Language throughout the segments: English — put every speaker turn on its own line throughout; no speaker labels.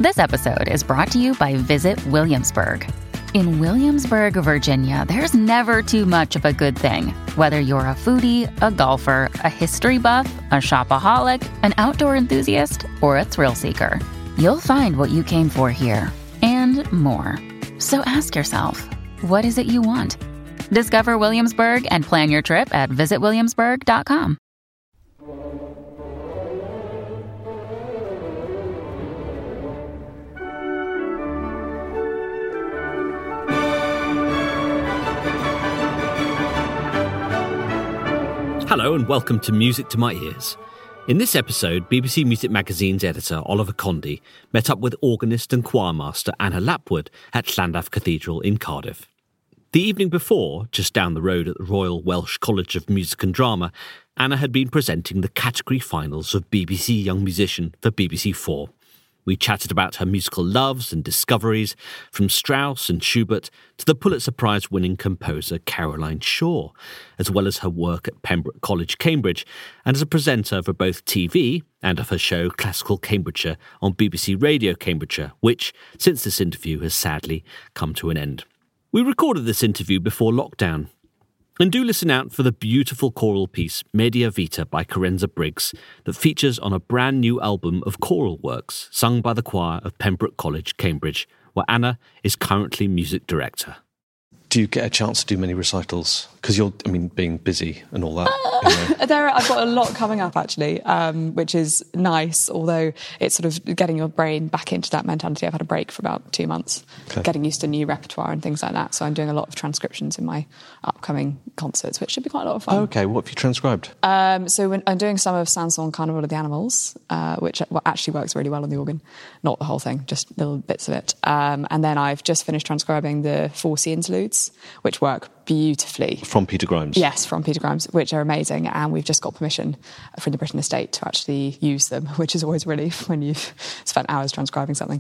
This episode is brought to you by Visit Williamsburg. In Williamsburg, Virginia, there's never too much of a good thing. Whether you're a foodie, a golfer, a history buff, a shopaholic, an outdoor enthusiast, or a thrill seeker, you'll find what you came for here and more. So ask yourself, what is it you want? Discover Williamsburg and plan your trip at visitwilliamsburg.com.
Hello and welcome to Music to My Ears. In this episode, BBC Music Magazine's editor Oliver Condy met up with organist and choirmaster Anna Lapwood at Llandaff Cathedral in Cardiff. The evening before, just down the road at the Royal Welsh College of Music and Drama, Anna had been presenting the category finals of BBC Young Musician for BBC4. We chatted about her musical loves and discoveries, from Strauss and Schubert to the Pulitzer Prize-winning composer Caroline Shaw, as well as her work at Pembroke College, Cambridge, and as a presenter for both TV and of her show Classical Cambridgeshire on BBC Radio Cambridgeshire, which, since this interview, has sadly come to an end. We recorded this interview before lockdown. And do listen out for the beautiful choral piece Media Vita by Carenza Briggs that features on a brand new album of choral works sung by the choir of Pembroke College, Cambridge, where Anna is currently music director.
Do you get a chance to do many recitals? Because being busy and all that.
I've got a lot coming up, actually, which is nice, although it's sort of getting your brain back into that mentality. I've had a break for about 2 months, getting used to new repertoire and things like that. So I'm doing a lot of transcriptions in my upcoming concerts, which should be quite a lot of fun.
Okay, what have you transcribed?
So I'm doing some of Sanson Carnival of the Animals, which actually works really well on the organ. Not the whole thing, just little bits of it. And then I've just finished transcribing the Four Sea Interludes, which work beautifully.
From Peter Grimes?
Yes, from Peter Grimes, which are amazing. And we've just got permission from the Britten Estate to actually use them, which is always a relief when you've spent hours transcribing something.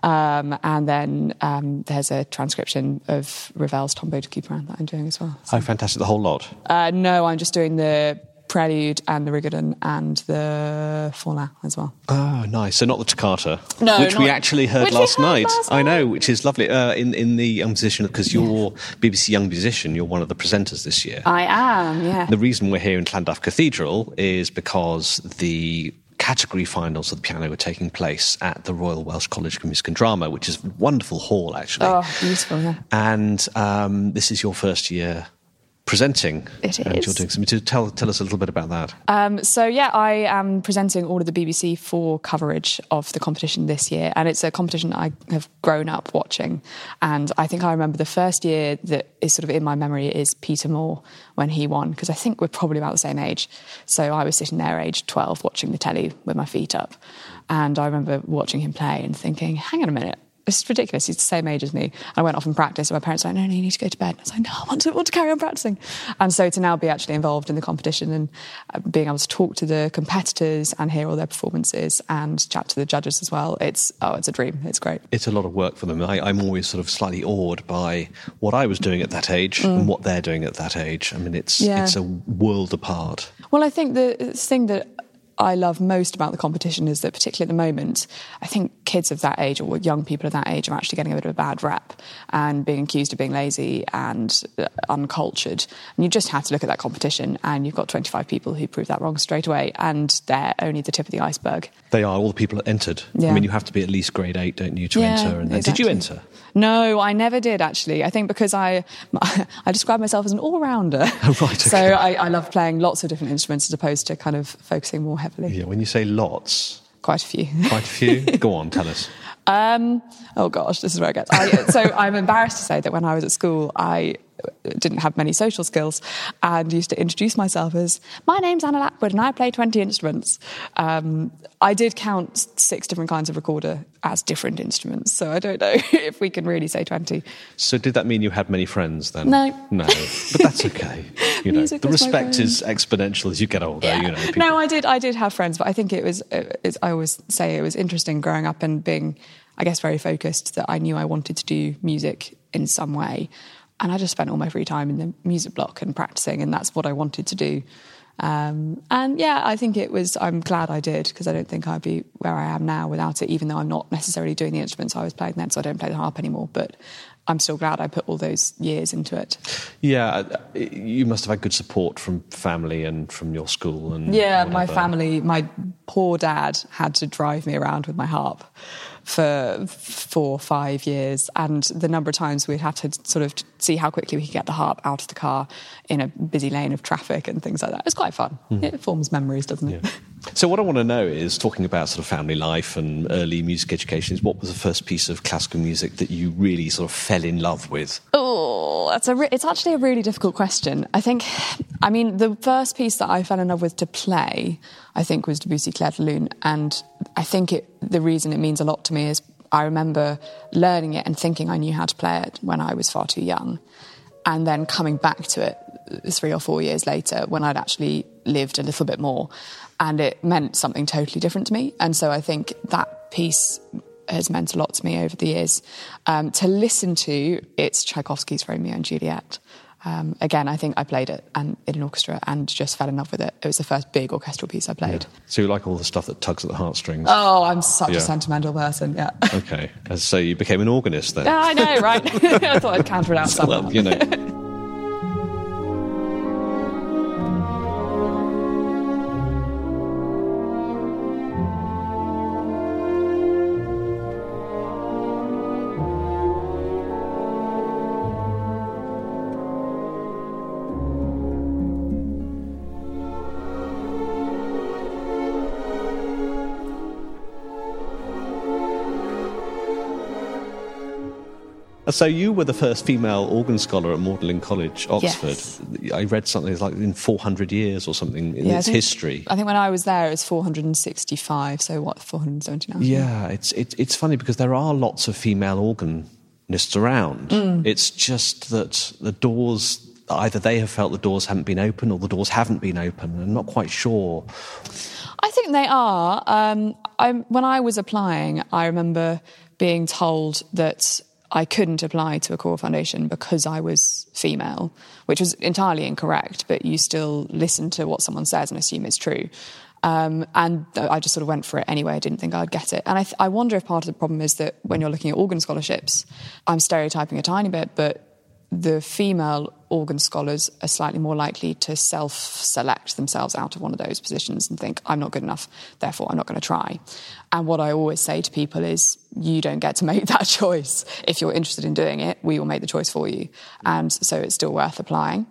And then there's a transcription of Ravel's Tombeau de Couperin that I'm doing as well.
So. Oh, fantastic. The whole lot?
No, I'm just doing the Prelude and the Rigodon and the Forlin as well.
Oh, nice. So not the Toccata,
no,
which we actually heard last night. I know, which is lovely. In the Young Musician, because you're BBC Young Musician, you're one of the presenters this year.
I am, yeah.
The reason we're here in Llandaff Cathedral is because the category finals of the piano are taking place at the Royal Welsh College of Music and Drama, which is a wonderful hall, actually.
Oh, beautiful, yeah.
And this is your first year presenting.
It is.
And you're doing something. Tell us a little bit about that.
I am presenting all of the BBC4 coverage of the competition this year, and it's a competition I have grown up watching. And I think I remember the first year that is sort of in my memory is Peter Moore when he won, because I think we're probably about the same age. So I was sitting there aged 12 watching the telly with my feet up, and I remember watching him play and thinking, hang on a minute, this is ridiculous. He's the same age as me. I went off and practiced, and my parents were like, no, you need to go to bed. And I was like, no, I want to carry on practicing. And so to now be actually involved in the competition and being able to talk to the competitors and hear all their performances and chat to the judges as well, it's a dream. It's great.
It's a lot of work for them. I'm always sort of slightly awed by what I was doing at that age and what they're doing at that age. I mean, it's a world apart.
Well, I think the thing that I love most about the competition is that, particularly at the moment, I think kids of that age or young people of that age are actually getting a bit of a bad rap and being accused of being lazy and uncultured. And you just have to look at that competition and you've got 25 people who prove that wrong straight away, and they're only the tip of the iceberg.
They are, all the people that entered. Yeah. I mean, you have to be at least grade 8, don't you, to enter? And
exactly.
Did you enter?
No, I never did, actually. I think because I describe myself as an all-rounder.
Oh, right, okay.
So I love playing lots of different instruments as opposed to kind of focusing more heavily.
Yeah, when you say lots...
Quite a few.
Quite a few? Go on, tell us.
Oh, gosh, this is where it gets... So I'm embarrassed to say that when I was at school, I didn't have many social skills and used to introduce myself as, my name's Anna Lapwood and I play 20 instruments. I did count 6 different kinds of recorder as different instruments, so I don't know if we can really say 20.
So did that mean you had many friends then?
No.
No, but that's okay. You know, the respect is exponential as you get older.
Yeah.
You know, people...
No, I did have friends, but I think I always say it was interesting growing up and being, I guess, very focused, that I knew I wanted to do music in some way. And I just spent all my free time in the music block and practicing, and that's what I wanted to do. And yeah, I think I'm glad I did, because I don't think I'd be where I am now without it, even though I'm not necessarily doing the instruments I was playing then, so I don't play the harp anymore. But I'm still glad I put all those years into it.
Yeah, you must have had good support from family and from your school. And
yeah,
whatever.
My family, my poor dad had to drive me around with my harp for 4 or 5 years, and the number of times we'd have to sort of see how quickly we could get the harp out of the car in a busy lane of traffic and things like that. It's quite fun. It forms memories, doesn't it?
Yeah. So what I want to know is, talking about sort of family life and early music education, is what was the first piece of classical music that you really sort of fell in love with?
Oh, it's actually a really difficult question. I mean, the first piece that I fell in love with to play, I think, was Debussy Clair de Lune, and I think the reason it means a lot to me is I remember learning it and thinking I knew how to play it when I was far too young, and then coming back to it 3 or 4 years later when I'd actually lived a little bit more, and it meant something totally different to me. And so I think that piece has meant a lot to me over the years. To listen to, it's Tchaikovsky's Romeo and Juliet. Again, I think I played it in an orchestra and just fell in love with it. It was the first big orchestral piece I played.
Yeah. So you like all the stuff that tugs at the heartstrings?
Oh, I'm such a sentimental person, yeah.
Okay. So you became an organist then?
Yeah, I know, right? I thought I'd counter it out somehow.
Well, you know. So you were the first female organ scholar at Magdalen College, Oxford.
Yes.
I read something like in 400 years or something in its history.
I think when I was there, it was 465. So what, 470 now?
Yeah, it's funny because there are lots of female organists around. It's just that the doors, either they have felt the doors haven't been open or the doors haven't been open. I'm not quite sure.
I think they are. When I was applying, I remember being told that I couldn't apply to a Choral Foundation because I was female, which was entirely incorrect, but you still listen to what someone says and assume it's true. And I just sort of went for it anyway. I didn't think I'd get it. And I wonder if part of the problem is that when you're looking at organ scholarships, I'm stereotyping a tiny bit, but the female organ scholars are slightly more likely to self-select themselves out of one of those positions and think, I'm not good enough, therefore I'm not going to try. And what I always say to people is, you don't get to make that choice. If you're interested in doing it, we will make the choice for you. And so it's still worth applying.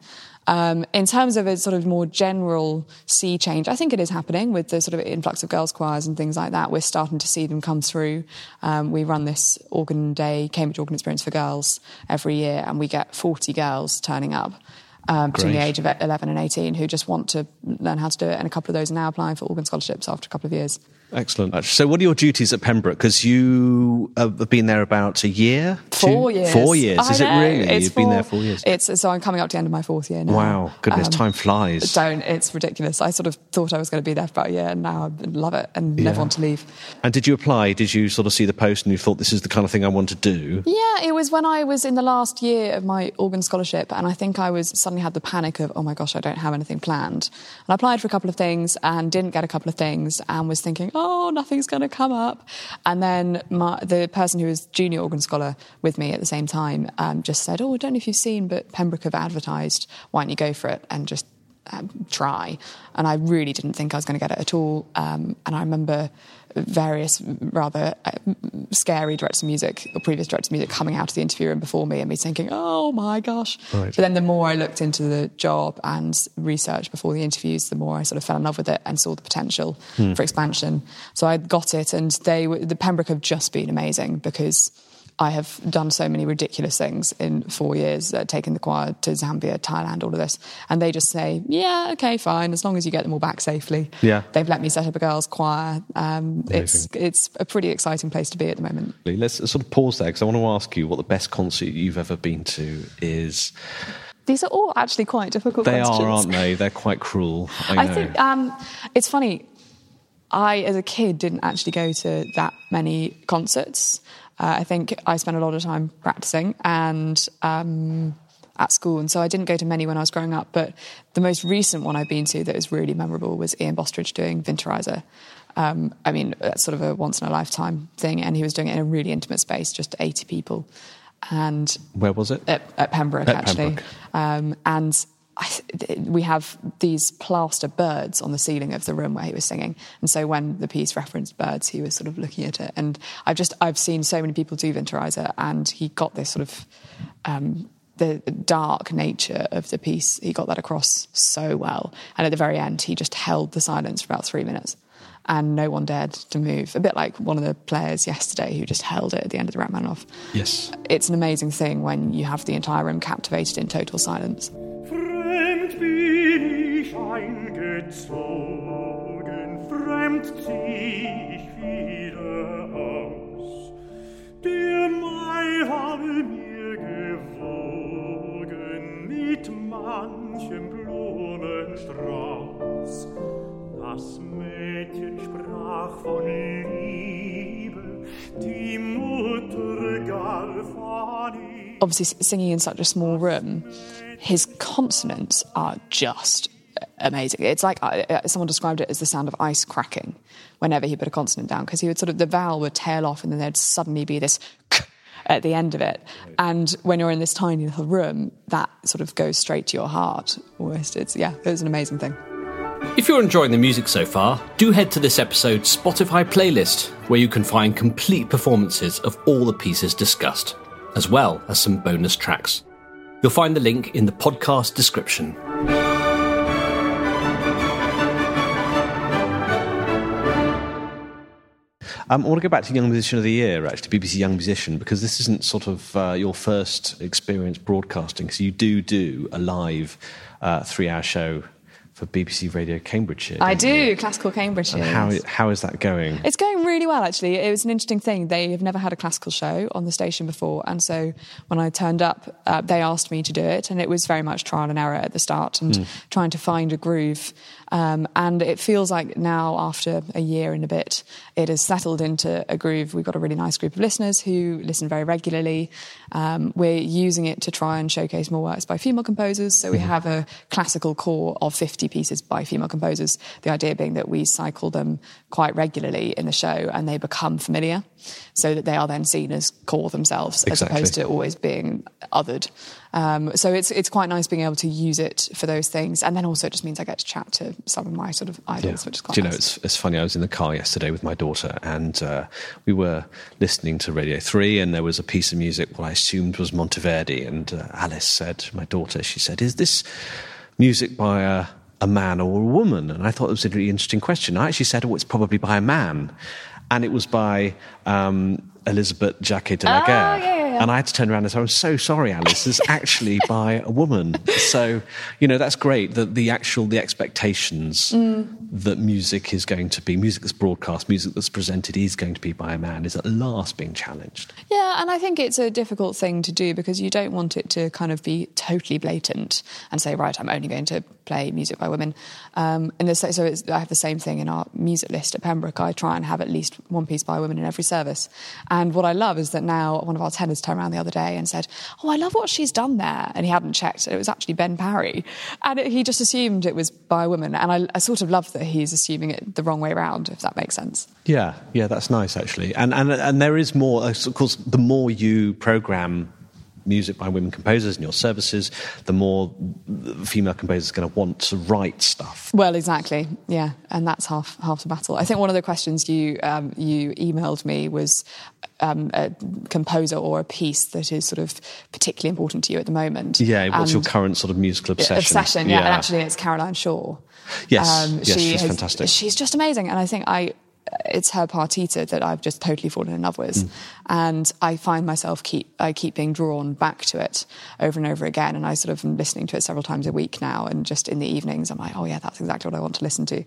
In terms of a sort of more general sea change, I think it is happening with the sort of influx of girls' choirs and things like that. We're starting to see them come through. We run this Organ Day, Cambridge Organ Experience for Girls every year, and we get 40 girls turning up between the age of 11 and 18 who just want to learn how to do it, and a couple of those are now applying for organ scholarships after a couple of years.
Excellent. So what are your duties at Pembroke? Because you have been there about a year?
4 years.
4 years. Is it really? You've been there 4 years?
So I'm coming up to the end of my 4th year now.
Wow. Goodness, time flies.
It's ridiculous. I sort of thought I was going to be there for about a year, and now I love it and never want to leave.
And did you apply? Did you sort of see the post and you thought, this is the kind of thing I want to do?
Yeah, it was when I was in the last year of my organ scholarship, and I think I suddenly had the panic of, oh my gosh, I don't have anything planned. And I applied for a couple of things and didn't get a couple of things and was thinking, oh, nothing's going to come up. And then the person who was junior organ scholar with me at the same time just said, oh, I don't know if you've seen, but Pembroke have advertised, why don't you go for it and just try. And I really didn't think I was going to get it at all. And I remember various rather scary directors of music or previous directors of music coming out of the interview room before me and me thinking, oh my gosh. Right. But then the more I looked into the job and researched before the interviews, the more I sort of fell in love with it and saw the potential for expansion. So I got it, and the Pembroke have just been amazing because I have done so many ridiculous things in 4 years, taken the choir to Zambia, Thailand, all of this. And they just say, yeah, okay, fine, as long as you get them all back safely. Yeah. They've let me set up a girls' choir. It's a pretty exciting place to be at the moment.
Let's sort of pause there, because I want to ask you what the best concert you've ever been to is.
These are all actually quite difficult questions.
They are, aren't they? They're quite cruel.
I think it's funny. I, as a kid, didn't actually go to that many concerts. I think I spent a lot of time practicing, and at school, and so I didn't go to many when I was growing up, but the most recent one I've been to that was really memorable was Ian Bostridge doing Winterreise. I mean, that's sort of a once-in-a-lifetime thing, and he was doing it in a really intimate space, just 80 people. And
where was it?
At Pembroke, actually. And we have these plaster birds on the ceiling of the room where he was singing, and so when the piece referenced birds, he was sort of looking at it. And I've seen so many people do Winterreise, and he got this sort of the dark nature of the piece. He got that across so well, and at the very end, he just held the silence for about 3 minutes. And no one dared to move. A bit like one of the players yesterday who just held it at the end of the Rachmaninoff.
Yes.
It's an amazing thing when you have the entire room captivated in total silence.
Fremd bin ich eingezogen, fremd zieh ich wieder aus. Der Mai habe mir gewogen mit manchem Blumenstrauß. Das Mädchen sprach von Liebe, die Mutter gar von ihm.
Obviously, singing in such a small room, his consonants are just amazing. It's like someone described it as the sound of ice cracking whenever he put a consonant down, because he would the vowel would tail off and then there'd suddenly be this at the end of it. And when you're in this tiny little room, that sort of goes straight to your heart almost. It was an amazing thing.
If you're enjoying the music so far, do head to this episode's Spotify playlist, where you can find complete performances of all the pieces discussed, as well as some bonus tracks. You'll find the link in the podcast description.
I want to go back to Young Musician of the Year, actually, BBC Young Musician, because this isn't sort of your first experience broadcasting. So you do a live 3-hour show for BBC Radio Cambridgeshire.
I do, Classical Cambridgeshire.
And how is that going?
It's going really well, actually. It was an interesting thing. They have never had a classical show on the station before, and so when I turned up, they asked me to do it, and it was very much trial and error at the start and trying to find a groove. And it feels like now, after a year and a bit, it has settled into a groove. We've got a really nice group of listeners who listen very regularly. We're using it to try and showcase more works by female composers. So we have a classical core of 50 pieces by female composers. The idea being that we cycle them quite regularly in the show and they become familiar, so that they are then seen as core themselves, as opposed to always being othered. So it's quite nice being able to use it for those things. And then also it just means I get to chat to some of my sort of idols, which is quite nice.
It's funny, I was in the car yesterday with my daughter and we were listening to Radio 3 and there was a piece of music what I assumed was Monteverdi, and Alice said, my daughter, she said, is this music by a man or a woman? And I thought it was a really interesting question. I actually said, it's probably by a man. And it was by Elisabeth Jacquet de la Guerre.
Yeah.
And I had to turn around and say, I'm so sorry, Alice, it's actually by a woman. So, that's great, that the expectations that music that's broadcast, music that's presented is going to be by a man is at last being challenged.
Yeah, and I think it's a difficult thing to do because you don't want it to kind of be totally blatant and say, right, I'm only going to play music by women. I have the same thing in our music list at Pembroke. I try and have at least one piece by a woman in every service. And what I love is that now one of our tenors turned around the other day and said, I love what she's done there. And he hadn't checked. It was actually Ben Parry. And he just assumed it was by a woman. And I sort of love that he's assuming it the wrong way around, if that makes sense.
Yeah, that's nice, actually. And there is more, of course, the more you programme music by women composers in your services, the more female composers are going to want to write stuff.
Well, exactly, yeah, and that's half the battle. I think one of the questions you emailed me was a composer or a piece that is sort of particularly important to you at the moment.
Yeah, what's your current sort of musical obsession?
Yeah, and actually it's Caroline Shaw.
Yes, she's fantastic.
She's just amazing, and I think it's her partita that I've just totally fallen in love with. And I find myself keep being drawn back to it over and over again. And I sort of am listening to it several times a week now. And just in the evenings, I'm like, oh yeah, that's exactly what I want to listen to.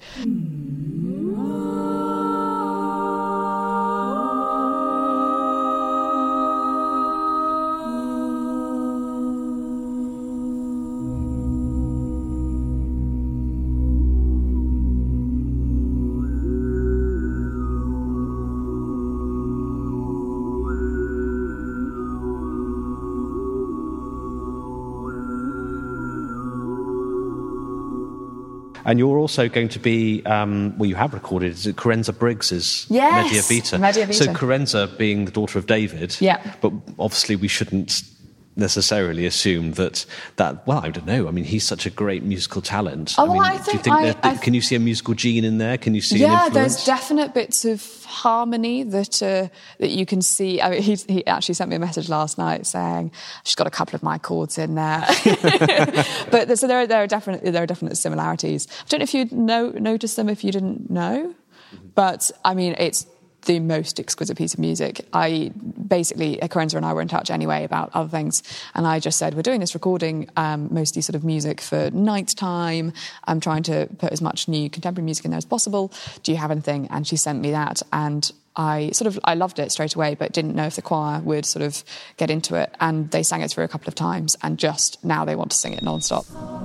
And you're also going to be, you have recorded, is it Carenza Briggs's
Yes,
Medea Vita?
Medea Vita.
So Carenza being the daughter of David.
Yeah.
But obviously we shouldn't necessarily assume that, well, I don't know. I mean, he's such a great musical talent.
Oh, well,
I mean, can you see a musical gene in there? Can you see an influence?
There's definite bits of harmony that you can see. I mean, he actually sent me a message last night saying she's got a couple of my chords in there. But so there are definite similarities. I don't know if you'd notice them if you didn't know, but I mean, it's the most exquisite piece of music. Carenza and I were in touch anyway about other things, and I just said, we're doing this recording, mostly sort of music for night time. I'm trying to put as much new contemporary music in there as possible. Do you have anything? And she sent me that, and I loved it straight away, but didn't know if the choir would sort of get into it. And they sang it through a couple of times, and just now they want to sing it non-stop.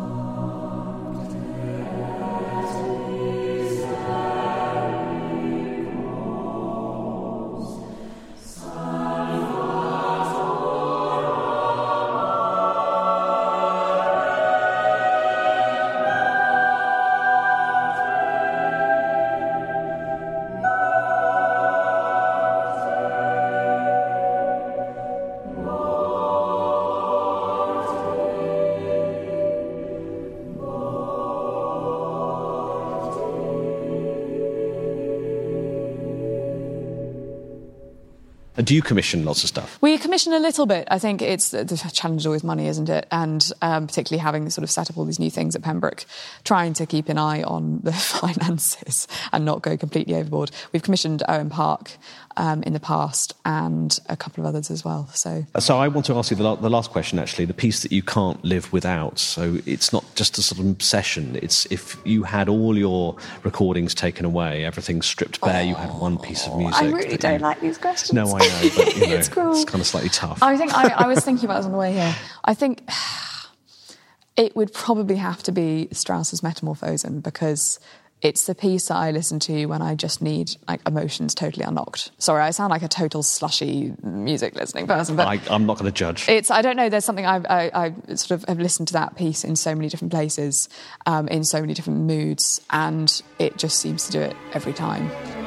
Do you commission lots of stuff?
We commission a little bit. I think the challenge is always money, isn't it? And particularly having sort of set up all these new things at Pembroke, trying to keep an eye on the finances and not go completely overboard. We've commissioned Owen Park in the past and a couple of others as well. So
I want to ask you the last question, actually, the piece that you can't live without. So it's not just a sort of obsession. It's if you had all your recordings taken away, everything stripped bare, you had one piece of music.
I really don't like these questions.
No, I know, but
it's cruel.
It's kind of slightly tough.
I think I was thinking about this on the way here. I think it would probably have to be Strauss's Metamorphosen, because it's the piece that I listen to when I just need emotions totally unlocked. Sorry, I sound like a total slushy music listening person, but
I'm not going to judge.
I don't know. There's something I sort of have listened to that piece in so many different places, in so many different moods, and it just seems to do it every time.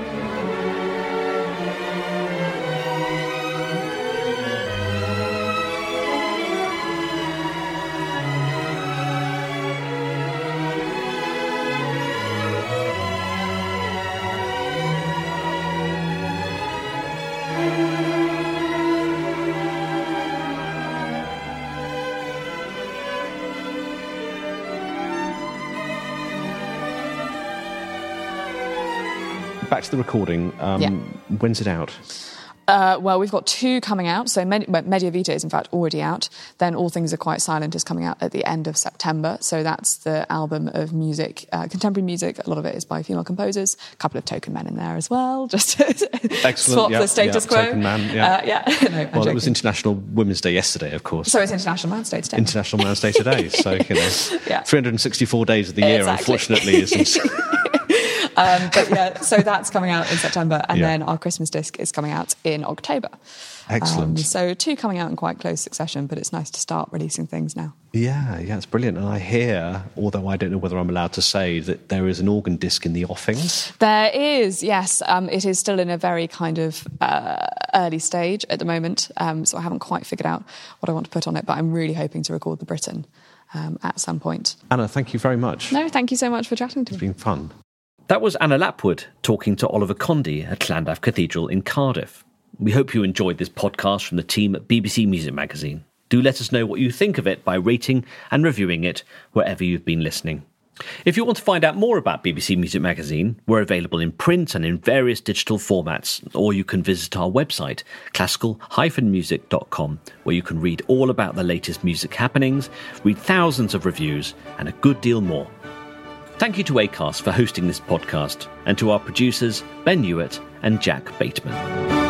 Back to the recording. When's it out?
Well, we've got 2 coming out. So Medea Vita is, in fact, already out. Then All Things Are Quite Silent is coming out at the end of September. So that's the album of music, contemporary music. A lot of it is by female composers. A couple of token men in there as well, just to swap the status quo.
Token man,
No,
well, it was International Women's Day yesterday, of course.
So it's International Man's Day today.
International Man's Day today. So, 364 days of the year, unfortunately, isn't...
So that's coming out in September, and then our Christmas disc is coming out in October.
Excellent.
So 2 coming out in quite close succession, but it's nice to start releasing things now.
Yeah, it's brilliant. And I hear, although I don't know whether I'm allowed to say, that there is an organ disc in the offing.
There is, yes. It is still in a very kind of early stage at the moment, so I haven't quite figured out what I want to put on it, but I'm really hoping to record the Britain at some point.
Anna, thank you very much.
No, thank you so much for chatting to me.
It's been fun.
That was Anna Lapwood talking to Oliver Condy at Llandaff Cathedral in Cardiff. We hope you enjoyed this podcast from the team at BBC Music Magazine. Do let us know what you think of it by rating and reviewing it wherever you've been listening. If you want to find out more about BBC Music Magazine, we're available in print and in various digital formats, or you can visit our website, classical-music.com, where you can read all about the latest music happenings, read thousands of reviews, and a good deal more. Thank you to Acast for hosting this podcast, and to our producers, Ben Hewitt and Jack Bateman.